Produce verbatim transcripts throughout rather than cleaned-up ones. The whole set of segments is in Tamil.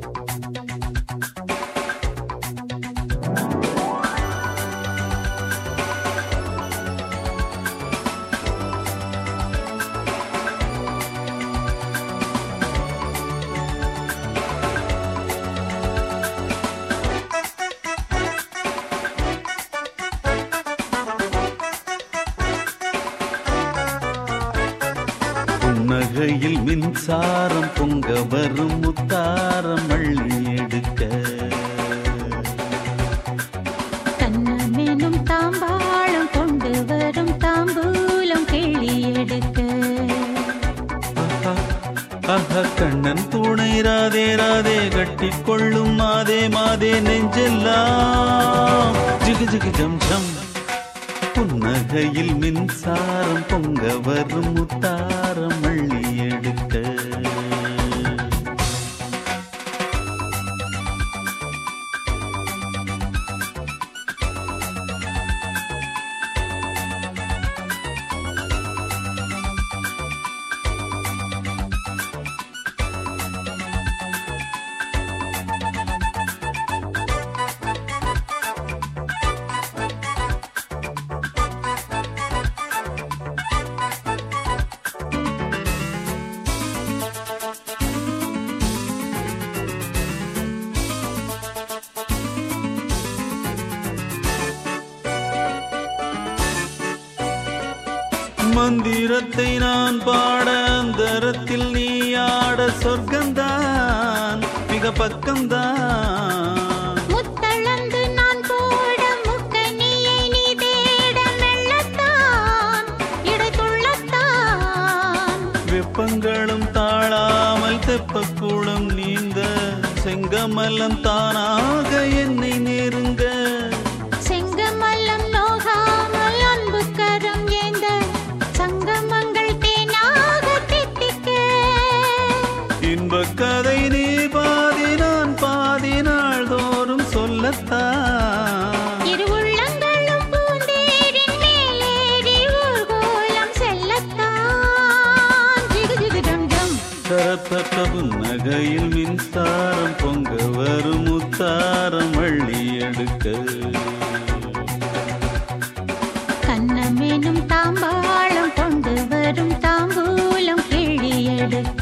புன்னகையில் மின்சாரம் பொங்க வரும் முத்தாரம் அள்ளி எடுக்க கண்ணமேனும் தாம்பாளம் கொண்டு வரும் தாம்பூலம் கிள்ளி எடுக்க கண்ணன் துணை ராதே ராதே கட்டி கொள்ளும் மாதே மாதே நெஞ்செல்லாம் ஜிகு ஜிகு ஜம் ஜம் புன்னகையில் மின்சாரம் பொங்க வரும் முத்தாரம் அள்ளி எடுக்க மந்திரத்தை நான் பாட அந்தரத்தில் நீ ஆட சொர்க்கம்தான் மிக பக்கம்தான் முத்தளந்து நான் போட முக்கனியை நீ தேட மெல்லத்தான் இடைத்துள்ளத்தான் வெப்பங்களும் தாழாமல் தெப்பக்கூடும் நீந்த செங்கமலம் தானாக என்னை நெருங்க செங்கமல்லம் நோகாமல் அன்பு கரம் ஏந்த சங்கமங்கள் தேனாக தித்திக்க இன்பக் கதை நீ பாதி நான் பாதி நாள் தோறும் சொல்லத்தான் இரு உள்ளங்களும் பூந்தேரின் மேலேறி ஊர்கோலம் செல்லத்தான் ஜிகு ஜிகு ஜம் ஜம் தரப்பட்ட புன்னகையில் மின்சாரம் பொங்க வரும் முத்தாரம் அள்ளி எடுக்க கண்ணமேனும் தாம்பாளம் கொண்டு வரும் தாம்பூலம் கிள்ளி எடுக்க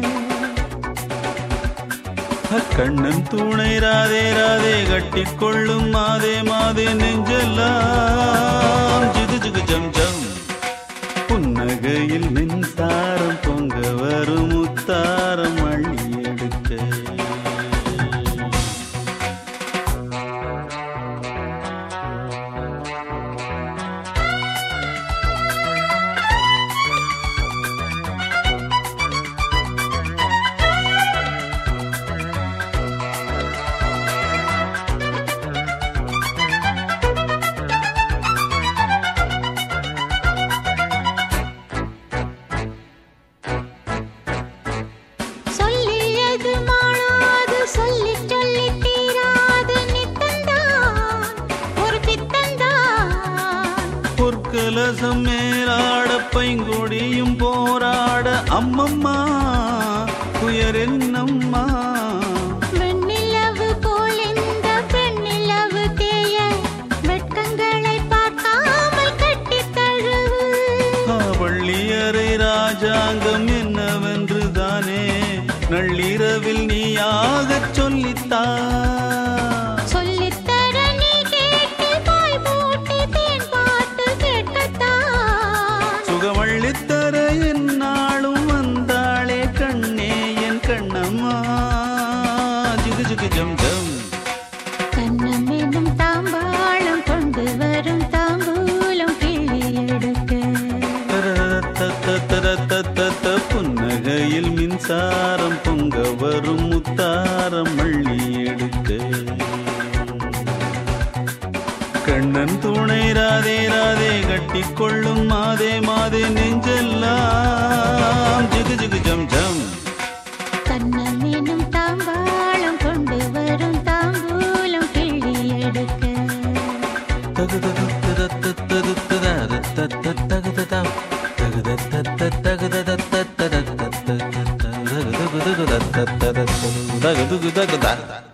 கண்ணன் துணை ராதே ராதே கட்டி கொள்ளும் மாதே மாதே நெஞ்செல்லாம் ஜிகு ஜிகு ஜம் ஜம் புன்னகையில் மின்சாரம் பொங்க வரும் முத்தாரம் அள்ளி எடுக்க சொல்லியது மாளாது சொல்லி சொல்லி தீராது நித்தந்தான் ஒரு பித்தந்தான் பொற்கலசம் மேலாட பைங்கொடியும் போராட அம்மம்மா துயர் என்னம்மா வெண்ணிலவு போல் இந்த பெண்ணிலவு தேய வெட்கங்களை பார்க்காமல் கட்டி தழுவு வள்ளியறை ராஜாங்கம் என்னவென்று தானே நள்ளிரவில் நீயாகச் சொல்லித்தா சொல்லித்தர நீ கேட்டு பாய் போட்டு தேன் பாட்டு கேட்கத்தான் சுகமள்ளித்தர என்னாலும் வந்தாளே கண்ணே என் கண்ணம்மா ஜிகு ஜிகு ஜம் ஜம் கண்ணமேனும் தாம்பாளம் கொண்டு வரும் தாம்பூலம் கிள்ளி எடுக்க தரத்தத்தத்தரத்தத்த புன்னகையில் மின்சாரம் பொங்க வரும் முத்தாரம் அள்ளி எடுக்க கண்ணன் துணை ராதே ராதே கட்டி கொள்ளும் மாதே மாதே நெஞ்செல்லாம் ஜிகு ஜிகு ஜம் ஜம் கண்ணமேனும் தாம்பாளம் கொண்டு வரும் தாம்பூலம் கிள்ளி எடுக்க தகு தகு தகு தகு தகு தகு தகு தகு தகு துகு தகு தா